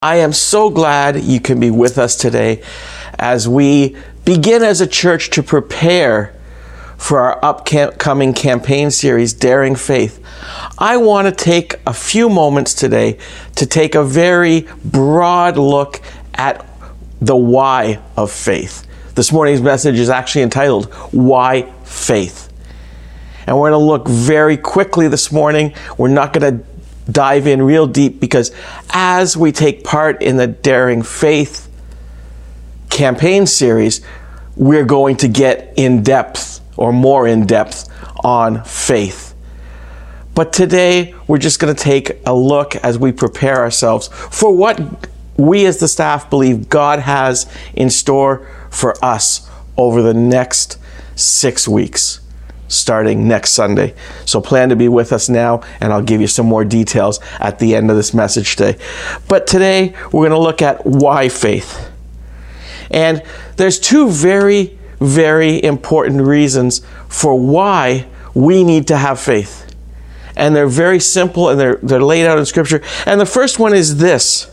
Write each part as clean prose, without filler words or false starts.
I am so glad you can be with us today as we begin as a church to prepare for our upcoming campaign series, Daring Faith. I want to take a few moments today to take a very broad look at the why of faith. This morning's message is actually entitled, Why Faith? And we're going to look very quickly this morning. We're not going to dive in real deep because as we take part in the Daring Faith campaign series, we're going to get in depth or more in depth on faith. But today, we're just going to take a look as we prepare ourselves for what we as the staff believe God has in store for us over the next 6 weeks, starting next Sunday. So plan to be with us now, and I'll give you some more details at the end of this message today. But today, we're going to look at why faith. And there's two very, very important reasons for why we need to have faith. And they're very simple, and they're laid out in Scripture. And the first one is this.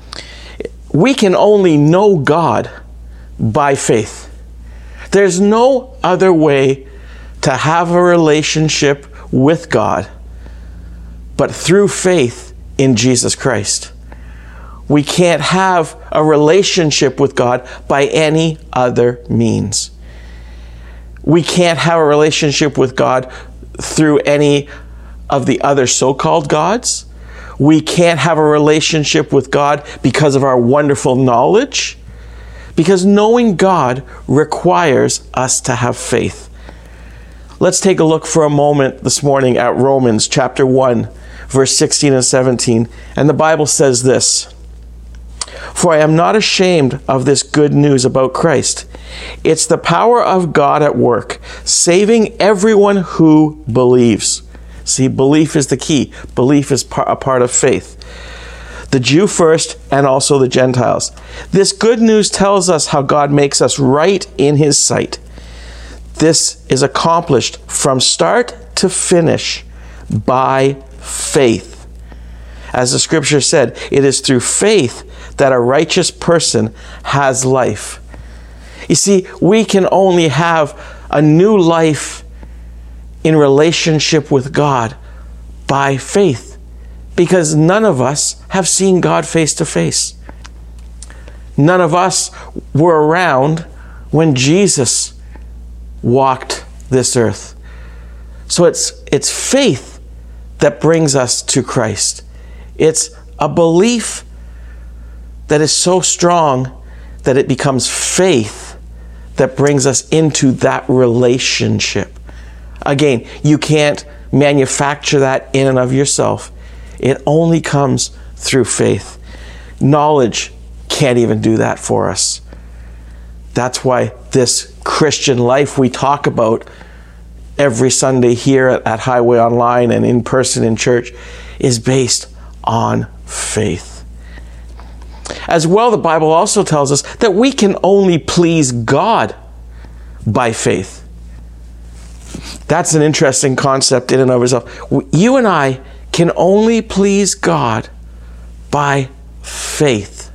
We can only know God by faith. There's no other way to have a relationship with God but through faith in Jesus Christ. We can't have a relationship with God by any other means. We can't have a relationship with God through any of the other so-called gods. We can't have a relationship with God because of our wonderful knowledge, because knowing God requires us to have faith. Let's take a look for a moment this morning at Romans chapter 1, verse 16 and 17. And the Bible says this, "For I am not ashamed of this good news about Christ. It's the power of God at work, saving everyone who believes." See, belief is the key. Belief is a part of faith. The Jew first and also the Gentiles. This good news tells us how God makes us right in His sight. This is accomplished from start to finish by faith. As the Scripture said, it is through faith that a righteous person has life. You see, we can only have a new life in relationship with God by faith, because none of us have seen God face to face. None of us were around when Jesus walked this earth. So it's faith that brings us to Christ. It's a belief that is so strong that it becomes faith that brings us into that relationship. Again, you can't manufacture that in and of yourself. It only comes through faith. Knowledge can't even do that for us. That's why this Christian life we talk about every Sunday here at Highway Online and in person in church is based on faith. As well, the Bible also tells us that we can only please God by faith. That's an interesting concept in and of itself. You and I can only please God by faith.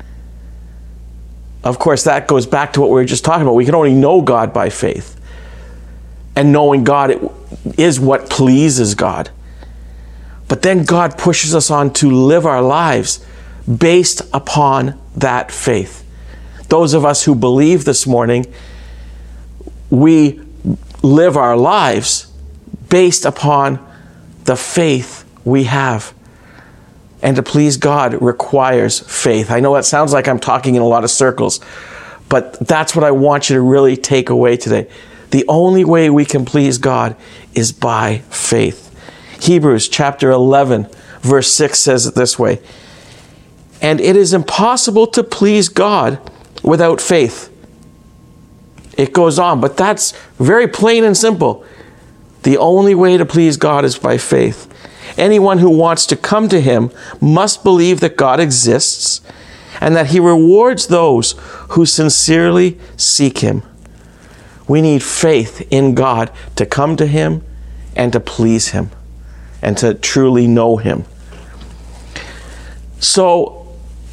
Of course, that goes back to what we were just talking about. We can only know God by faith. And knowing God is what pleases God. But then God pushes us on to live our lives based upon that faith. Those of us who believe this morning, we live our lives based upon the faith we have. And to please God requires faith. I know it sounds like I'm talking in a lot of circles, but that's what I want you to really take away today. The only way we can please God is by faith. Hebrews chapter 11, verse 6 says it this way, "And it is impossible to please God without faith." It goes on, but that's very plain and simple. The only way to please God is by faith. Anyone who wants to come to Him must believe that God exists and that He rewards those who sincerely seek Him. We need faith in God to come to Him and to please Him and to truly know Him. So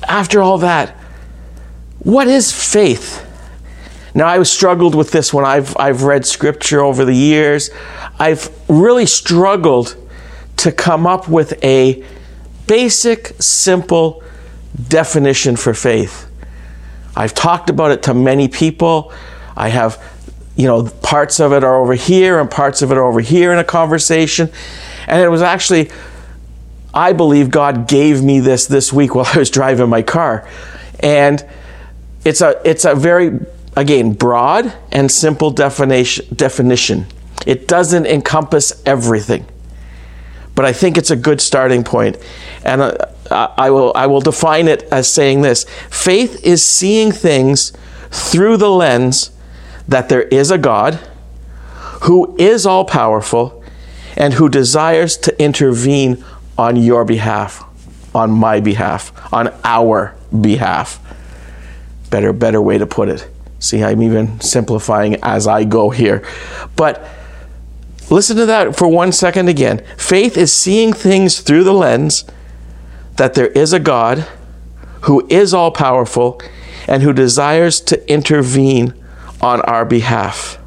after all that, what is faith? Now, I've struggled with this when I've read scripture over the years. I've really struggled to come up with a basic, simple definition for faith. I've talked about it to many people. I have, parts of it are over here and parts of it are over here in a conversation. And it was actually, I believe God gave me this week while I was driving my car. And it's a very, again, broad and simple definition. It doesn't encompass everything, but I think it's a good starting point. And I will define it as saying this: faith is seeing things through the lens that there is a God who is all powerful and who desires to intervene on your behalf, on my behalf, on our behalf. Better way to put it. See, I'm even simplifying as I go here. But listen to that for 1 second again. Faith is seeing things through the lens that there is a God who is all powerful and who desires to intervene on our behalf.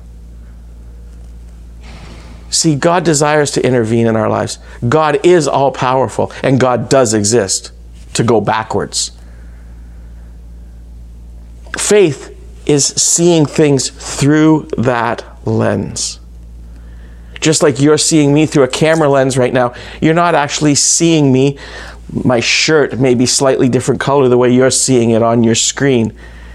See, God desires to intervene in our lives. God is all powerful, and God does exist, to go backwards. Faith is seeing things through that lens. Just like you're seeing me through a camera lens right now, you're not actually seeing me. My shirt may be slightly different color the way you're seeing it on your screen.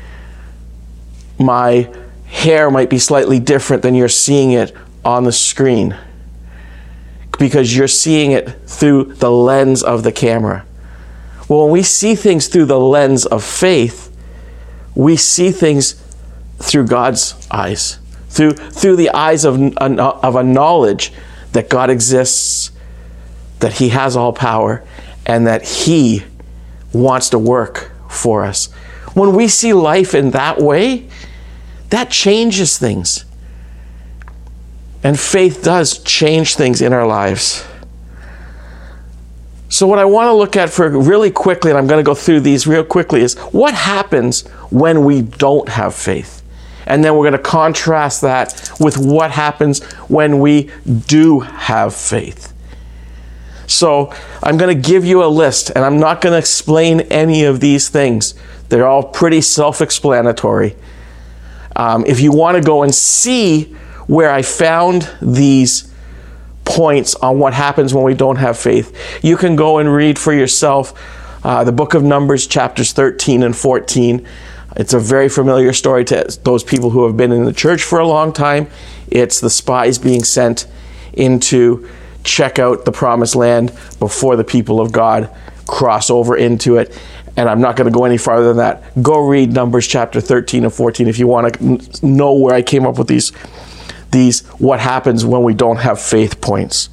My hair might be slightly different than you're seeing it on the screen, because you're seeing it through the lens of the camera. Well, when we see things through the lens of faith, we see things through God's eyes, through the eyes of a knowledge that God exists, that He has all power, and that He wants to work for us. When we see life in that way, that changes things. And faith does change things in our lives. So what I want to look at for really quickly, and I'm going to go through these real quickly, is what happens when we don't have faith. And then we're going to contrast that with what happens when we do have faith. So I'm going to give you a list, and I'm not going to explain any of these things. They're all pretty self-explanatory. If you want to go and see where I found these points on what happens when we don't have faith, you can go and read for yourself the book of Numbers, chapters 13 and 14. It's a very familiar story to those people who have been in the church for a long time. It's the spies being sent in to check out the promised land before the people of God cross over into it. And I'm not going to go any farther than that. Go read Numbers chapter 13 and 14 if you want to know where I came up with these what happens when we don't have faith points.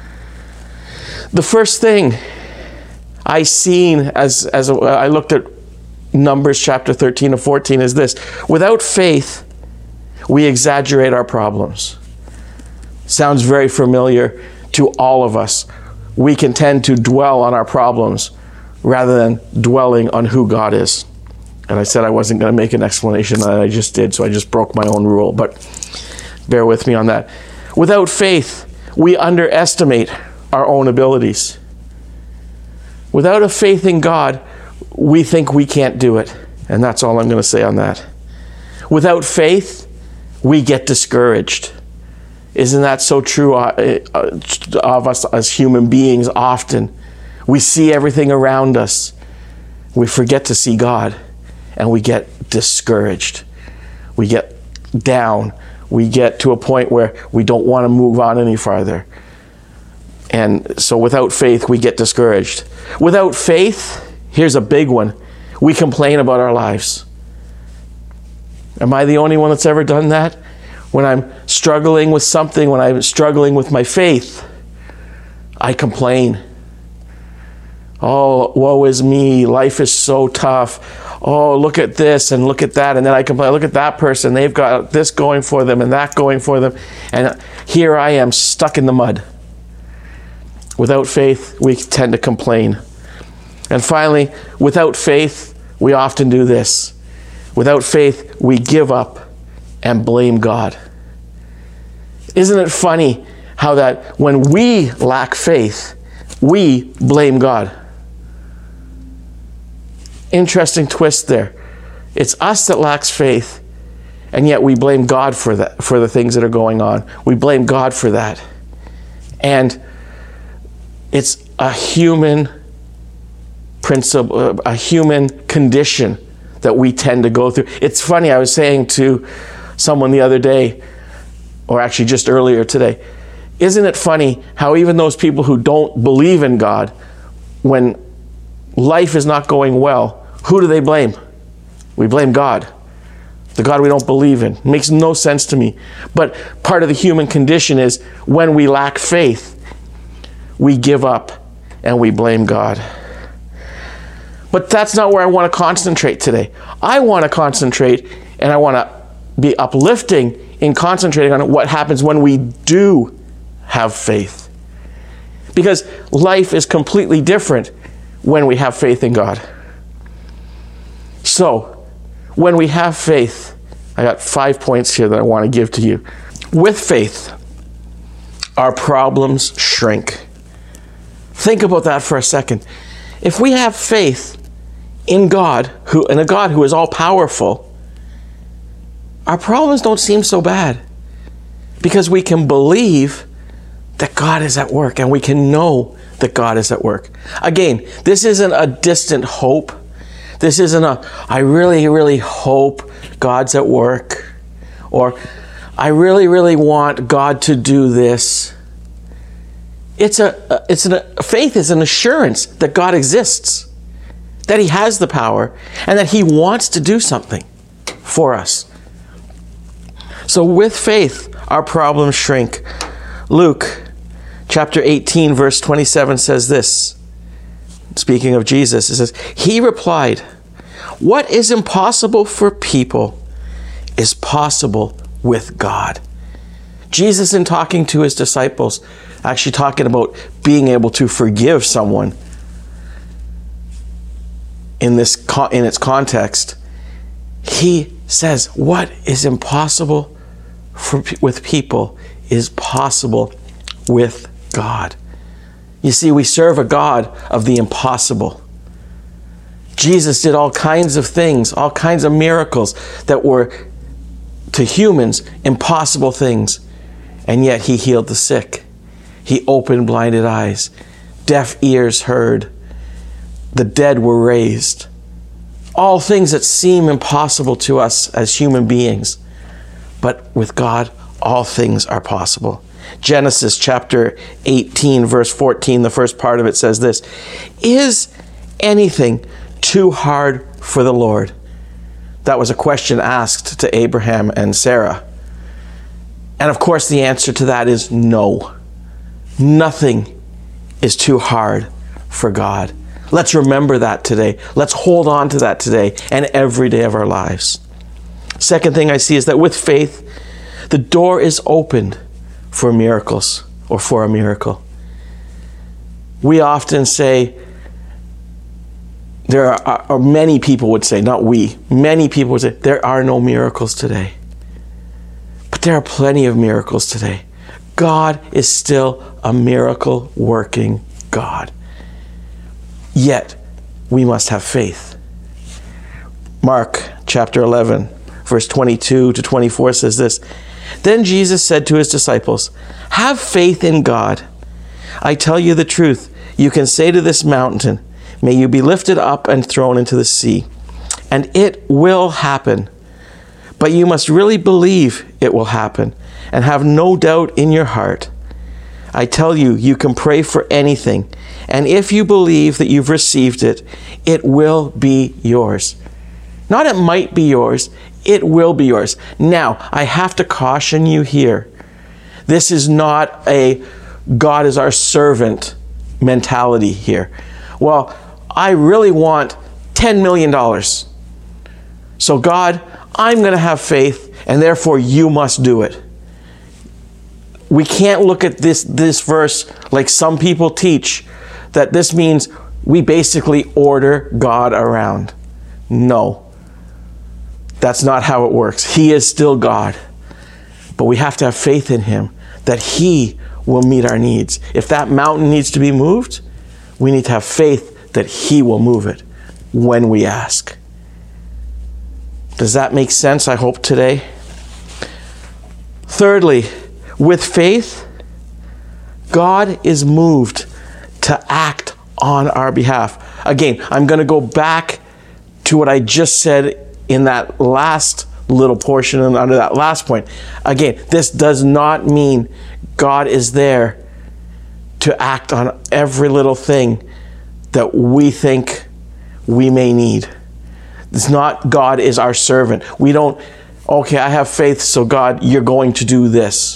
The first thing I seen as I looked at Numbers chapter 13 and 14 is this: without faith, we exaggerate our problems. Sounds very familiar to all of us. We can tend to dwell on our problems rather than dwelling on who God is. And I said I wasn't going to make an explanation, and I just did, so I just broke my own rule. But bear with me on that. Without faith, we underestimate our own abilities. Without a faith in God, we think we can't do it. And that's all I'm going to say on that. Without faith, we get discouraged. Isn't that so true of us as human beings often? We see everything around us. We forget to see God, and we get discouraged. We get down. We get to a point where we don't want to move on any farther. And so without faith, we get discouraged. Without faith, here's a big one: we complain about our lives. Am I the only one that's ever done that? When I'm struggling with something, when I'm struggling with my faith, I complain. Oh, woe is me. Life is so tough. Oh, look at this and look at that. And then I complain, look at that person. They've got this going for them and that going for them. And here I am stuck in the mud. Without faith, we tend to complain. And finally, without faith, we often do this. Without faith, we give up and blame God. Isn't it funny how that when we lack faith, we blame God? Interesting twist there. It's us that lacks faith, and yet we blame God for that, for the things that are going on. We blame God for that. And it's a human principle, a human condition that we tend to go through. It's funny, I was saying to someone the other day, or actually just earlier today, isn't it funny how even those people who don't believe in God, when life is not going well, who do they blame? We blame God. The God we don't believe in. It makes no sense to me. But part of the human condition is when we lack faith, we give up and we blame God. But that's not where I want to concentrate today. I want to concentrate, and I want to be uplifting in concentrating on what happens when we do have faith. Because life is completely different when we have faith in God. So, when we have faith, I got 5 points here that I want to give to you. With faith, our problems shrink. Think about that for a second. If we have faith in God, in a God who is all powerful, our problems don't seem so bad, because we can believe that God is at work, and we can know that God is at work. Again, this isn't a distant hope. This isn't I really, really hope God's at work, or I really, really want God to do this. Faith is an assurance that God exists, that He has the power, and that He wants to do something for us. So with faith, our problems shrink. Luke chapter 18, verse 27 says this. Speaking of Jesus, it says, He replied, "What is impossible for people is possible with God." Jesus, in talking to His disciples, actually talking about being able to forgive someone in its context, He says, what is impossible with people is possible with God. You see, we serve a God of the impossible. Jesus did all kinds of things, all kinds of miracles that were, to humans, impossible things. And yet He healed the sick. He opened blinded eyes. Deaf ears heard. The dead were raised. All things that seem impossible to us as human beings. But with God, all things are possible. Genesis chapter 18, verse 14, the first part of it says this, "Is anything too hard for the Lord?" That was a question asked to Abraham and Sarah. And of course, the answer to that is no. Nothing is too hard for God. Let's remember that today. Let's hold on to that today and every day of our lives. Second thing I see is that with faith, the door is opened for miracles, or for a miracle. We often say, or many people would say, not we, many people would say, there are no miracles today. But there are plenty of miracles today. God is still a miracle working God. Yet, we must have faith. Mark chapter 11, verse 22 to 24 says this, "Then Jesus said to His disciples, 'Have faith in God. I tell you the truth. You can say to this mountain, may you be lifted up and thrown into the sea, and it will happen. But you must really believe it will happen and have no doubt in your heart. I tell you, you can pray for anything, and if you believe that you've received it, it will be yours.'" Not it might be yours, it will be yours. Now, I have to caution you here. This is not a God is our servant mentality here. Well, I really want $10 million. So God, I'm going to have faith, and therefore you must do it. We can't look at this verse like some people teach, that this means we basically order God around. No, that's not how it works. He is still God, but we have to have faith in him that he will meet our needs. If that mountain needs to be moved, we need to have faith that he will move it when we ask. Does that make sense, I hope, today? Thirdly, with faith, God is moved to act on our behalf. Again, I'm going to go back to what I just said in that last little portion and under that last point. Again, this does not mean God is there to act on every little thing that we think we may need. It's not God is our servant. We don't, okay, I have faith, so God, you're going to do this.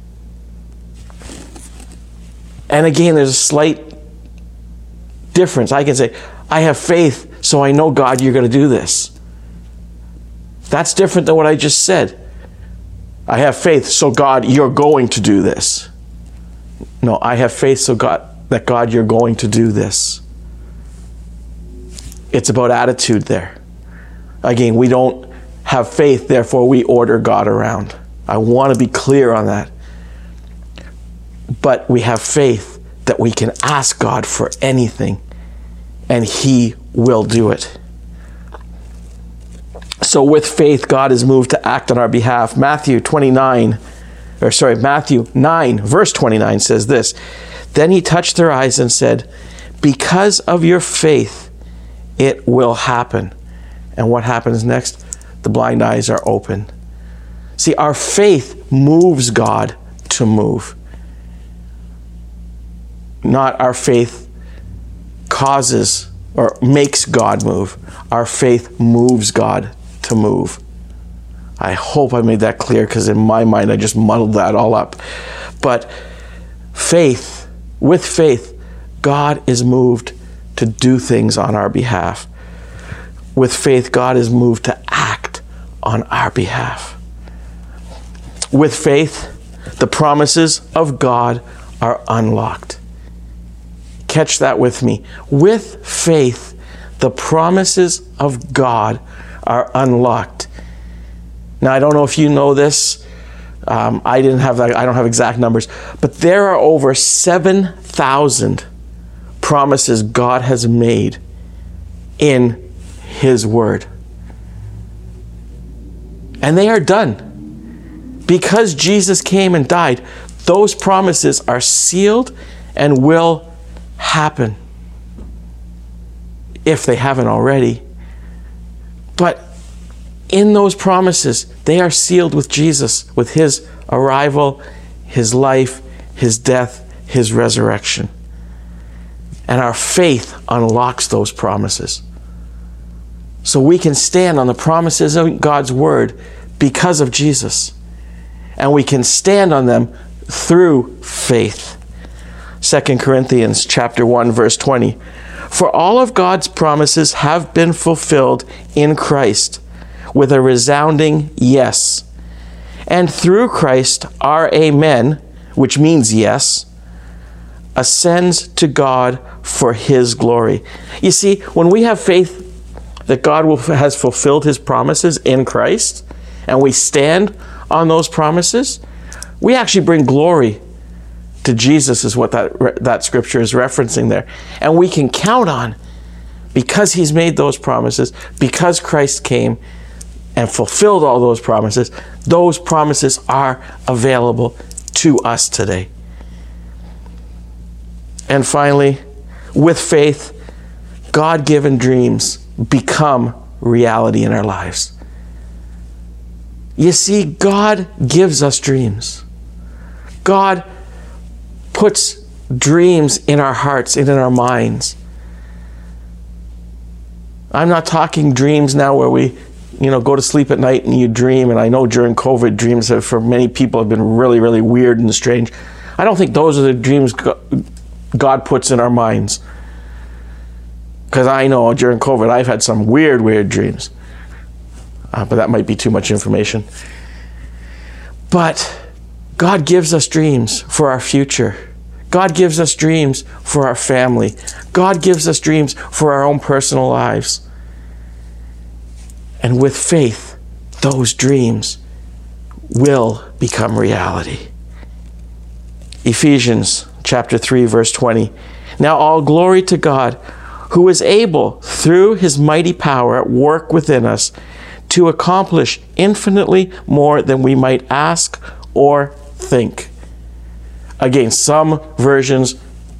And again, there's a slight difference. I can say, I have faith, so I know, God, you're going to do this. That's different than what I just said. I have faith, so God, you're going to do this. No, I have faith, so God, you're going to do this. It's about attitude there. Again, we don't have faith, therefore we order God around. I want to be clear on that. But we have faith that we can ask God for anything, and he will do it. So with faith, God is moved to act on our behalf. Matthew 9, verse 29 says this, "Then he touched their eyes and said, 'Because of your faith, it will happen.'" And what happens next? The blind eyes are open. See, our faith moves God to move. Not our faith causes or makes God move. Our faith moves God to move. I hope I made that clear, because in my mind I just muddled that all up. But with faith, God is moved to do things on our behalf. With faith, God is moved to act on our behalf. With faith, the promises of God are unlocked. Catch that with me. With faith, the promises of God are unlocked. Now, I don't know if you know this. I don't have exact numbers, but there are over 7,000 promises God has made in his word. And they are done. Because Jesus came and died, those promises are sealed and will happen, if they haven't already. But in those promises, they are sealed with Jesus, with his arrival, his life, his death, his resurrection. And our faith unlocks those promises. So we can stand on the promises of God's word because of Jesus. And we can stand on them through faith. 2 Corinthians chapter 1, verse 20. "For all of God's promises have been fulfilled in Christ with a resounding yes. And through Christ our amen," which means yes, "ascends to God for his glory." You see, when we have faith that God has fulfilled his promises in Christ, and we stand on those promises, we actually bring glory to Jesus, is what that scripture is referencing there. And we can count on, because he's made those promises, because Christ came and fulfilled all those promises are available to us today. And finally, with faith, God-given dreams become reality in our lives. You see, God gives us dreams. God puts dreams in our hearts and in our minds. I'm not talking dreams now where we, go to sleep at night and you dream. And I know during COVID, dreams have, for many people, have been really, really weird and strange. I don't think those are the dreams God puts in our minds. Because I know during COVID, I've had some weird dreams. But that might be too much information. But God gives us dreams for our future. God gives us dreams for our family. God gives us dreams for our own personal lives. And with faith, those dreams will become reality. Ephesians chapter 3, verse 20. Now all glory to God, who is able, through his mighty power at work within us, to accomplish infinitely more than we might ask or think. Again, some versions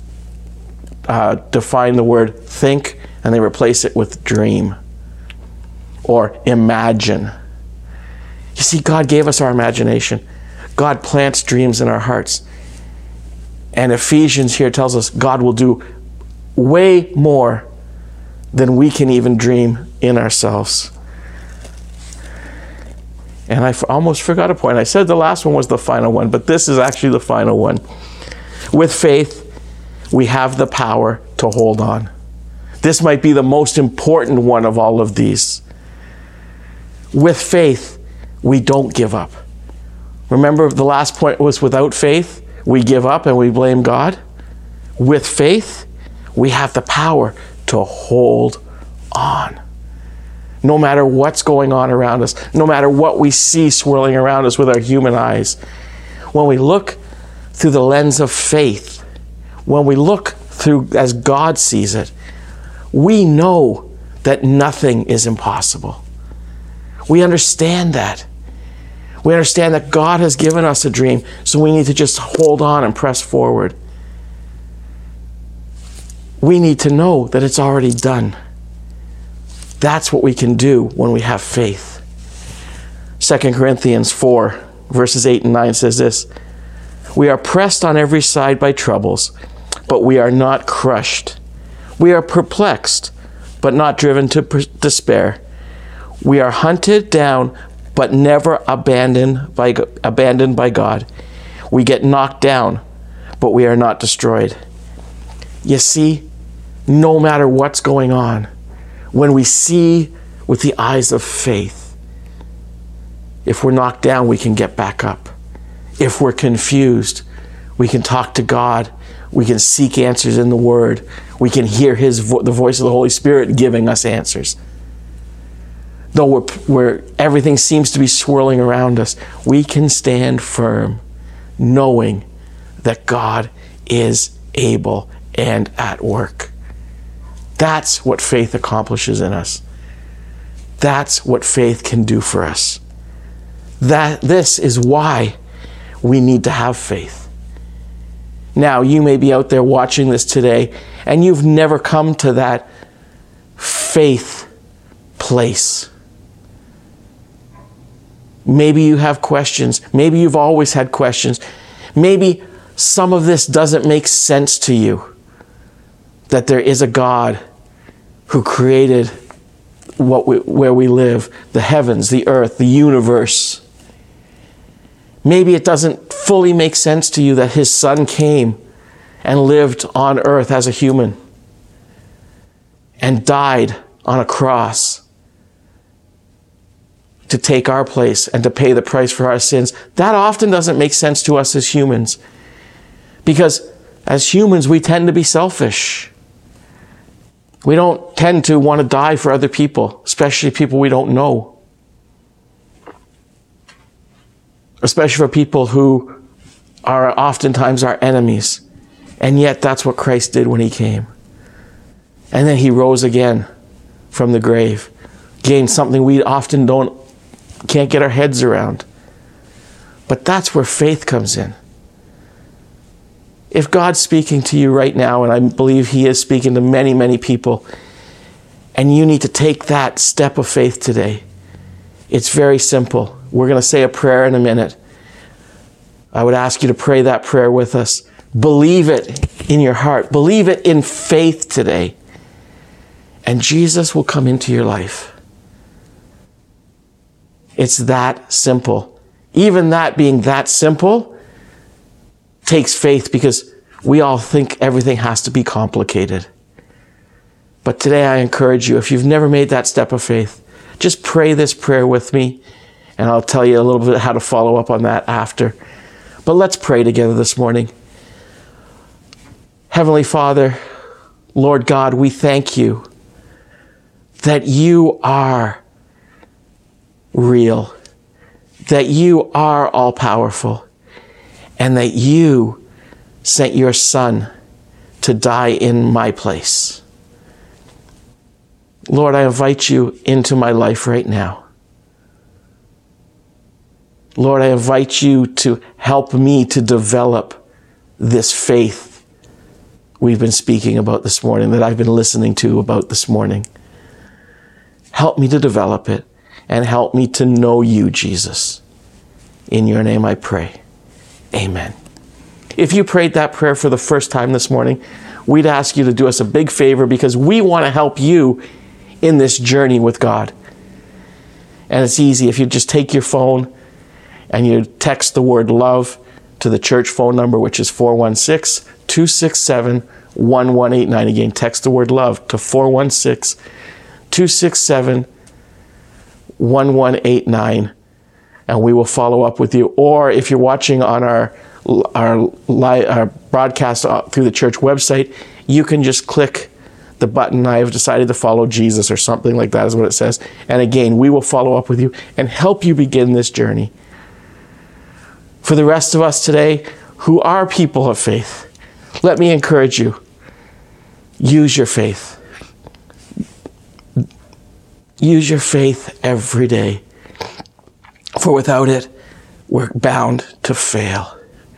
define the word think and they replace it with dream or imagine. You see, God gave us our imagination. God plants dreams in our hearts. And Ephesians here tells us God will do way more than we can even dream in ourselves. And I almost forgot a point. I said the last one was the final one, but this is actually the final one. With faith, we have the power to hold on. This might be the most important one of all of these. With faith, we don't give up. Remember, the last point was without faith, we give up and we blame God. With faith, we have the power to hold on. No matter what's going on around us, no matter what we see swirling around us with our human eyes, when we look through the lens of faith, when we look through as God sees it, we know that nothing is impossible. We understand that. We understand that God has given us a dream, so we need to just hold on and press forward. We need to know that it's already done. That's what we can do when we have faith. 2 Corinthians 4, verses 8 and 9 says this, "We are pressed on every side by troubles, but we are not crushed. We are perplexed, but not driven to despair. We are hunted down, but never abandoned by God. We get knocked down, but we are not destroyed." You see, no matter what's going on, when we see with the eyes of faith, if we're knocked down, we can get back up. If we're confused, we can talk to God. We can seek answers in the Word. We can hear the voice of the Holy Spirit giving us answers. Though where everything seems to be swirling around us, we can stand firm, knowing that God is able and at work. That's what faith accomplishes in us. That's what faith can do for us. This is why we need to have faith. Now, you may be out there watching this today, and you've never come to that faith place. Maybe you have questions. Maybe you've always had questions. Maybe some of this doesn't make sense to you. That there is a God who created where we live, the heavens, the earth, the universe. Maybe it doesn't fully make sense to you that his Son came and lived on earth as a human and died on a cross to take our place and to pay the price for our sins. That often doesn't make sense to us as humans, because as humans, we tend to be selfish. We don't tend to want to die for other people, especially people we don't know. Especially for people who are oftentimes our enemies. And yet that's what Christ did when he came. And then he rose again from the grave. Again, something we often can't get our heads around. But that's where faith comes in. If God's speaking to you right now, and I believe he is speaking to many, many people, and you need to take that step of faith today, it's very simple. We're going to say a prayer in a minute. I would ask you to pray that prayer with us. Believe it in your heart. Believe it in faith today. And Jesus will come into your life. It's that simple. Even that being that simple takes faith, because we all think everything has to be complicated. But today I encourage you, if you've never made that step of faith, just pray this prayer with me, and I'll tell you a little bit how to follow up on that after. But let's pray together this morning. Heavenly Father, Lord God, we thank you that you are real, that you are all-powerful, and that you sent your Son to die in my place. Lord, I invite you into my life right now. Lord, I invite you to help me to develop this faith we've been speaking about this morning, that I've been listening to about this morning. Help me to develop it and help me to know you, Jesus. In your name I pray. Amen. If you prayed that prayer for the first time this morning, we'd ask you to do us a big favor because we want to help you in this journey with God. And it's easy. If you just take your phone and you text the word love to the church phone number, which is 416-267-1189. Again, text the word love to 416-267-1189, and we will follow up with you. Or if you're watching on our broadcast through the church website, you can just click the button, I have decided to follow Jesus, or something like that is what it says. And again, we will follow up with you and help you begin this journey. For the rest of us today who are people of faith, let me encourage you. Use your faith. Use your faith every day. For without it, we're bound to fail.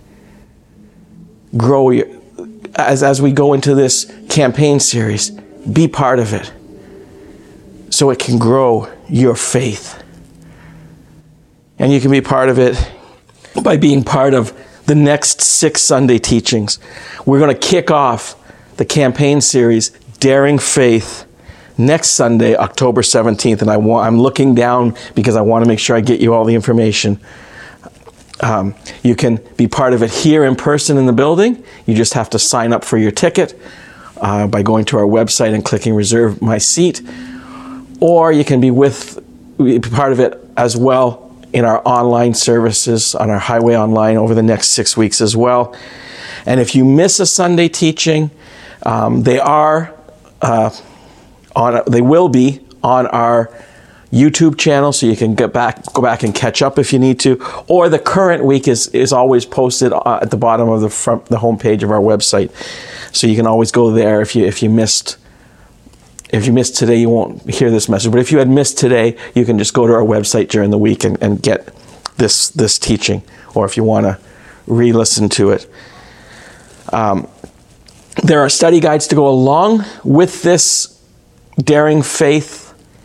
Grow your, as we go into this campaign series, be part of it so it can grow your faith. And you can be part of it by being part of the next 6 Sunday teachings. We're going to kick off the campaign series, Daring Faith, next Sunday, October 17th. And I'm looking down because I want to make sure I get you all the information. You can be part of it here in person in the building. You just have to sign up for your ticket by going to our website and clicking Reserve My Seat. Or you can be part of it as well in our online services on our Highway Online over the next 6 weeks as well. And if you miss a Sunday teaching, they will be on our YouTube channel, so you can go back and catch up if you need to. Or the current week is always posted at the bottom of the homepage of our website, so you can always go there. If you missed today, you won't hear this message. But if you had missed today, you can just go to our website during the week and get this teaching, or if you want to re-listen to it. There are study guides to go along with this Daring Faith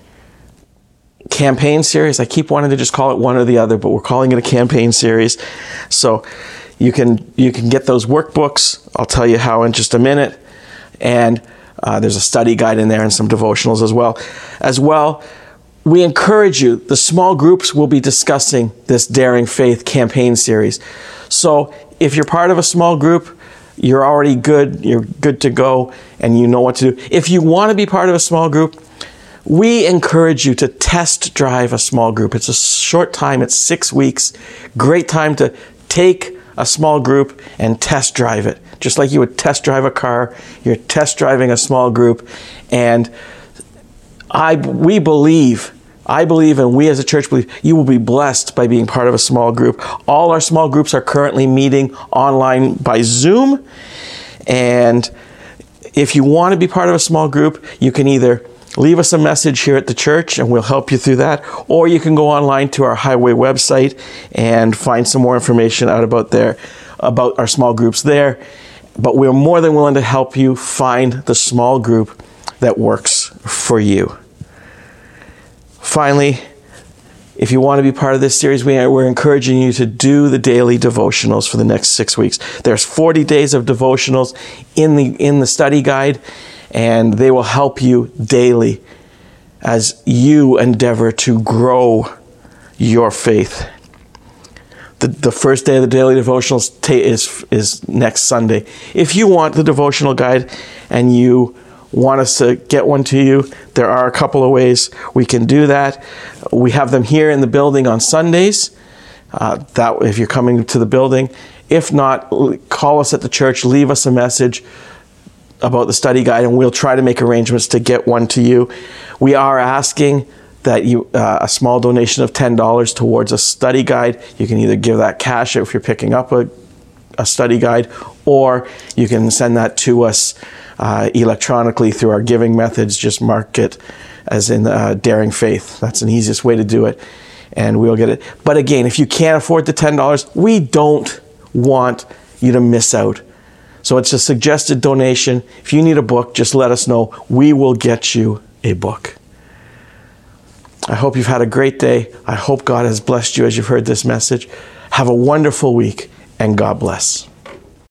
campaign series. I keep wanting to just call it one or the other, but we're calling it a campaign series. So you can get those workbooks. I'll tell you how in just a minute. And there's a study guide in there and some devotionals as well. We encourage you, the small groups will be discussing this Daring Faith campaign series. So if you're part of a small group, you're already good, you're good to go, and you know what to do. If you want to be part of a small group, we encourage you to test drive a small group. It's a short time, it's 6 weeks. Great time to take a small group and test drive it. Just like you would test drive a car, you're test driving a small group. And I believe, and we as a church believe, you will be blessed by being part of a small group. All our small groups are currently meeting online by Zoom. And if you want to be part of a small group, you can either leave us a message here at the church and we'll help you through that, or you can go online to our Highway website and find some more information out about our small groups there. But we're more than willing to help you find the small group that works for you. Finally, if you want to be part of this series, we're encouraging you to do the daily devotionals for the next 6 weeks. There's 40 days of devotionals in the study guide, and they will help you daily as you endeavor to grow your faith. The first day of the daily devotionals is next Sunday. If you want the devotional guide and you want us to get one to you, there are a couple of ways we can do that. We have them here in the building on Sundays, that if you're coming to the building. If not, call us at the church, leave us a message about the study guide, and we'll try to make arrangements to get one to you. We are asking that you a small donation of $10 towards a study guide. You can either give that cash if you're picking up a study guide, or you can send that to us electronically through our giving methods. Just mark it as in Daring Faith. That's an easiest way to do it, and we'll get it. But again, if you can't afford the $10, we don't want you to miss out. So it's a suggested donation. If you need a book, just let us know. We will get you a book. I hope you've had a great day. I hope God has blessed you as you've heard this message. Have a wonderful week, and God bless.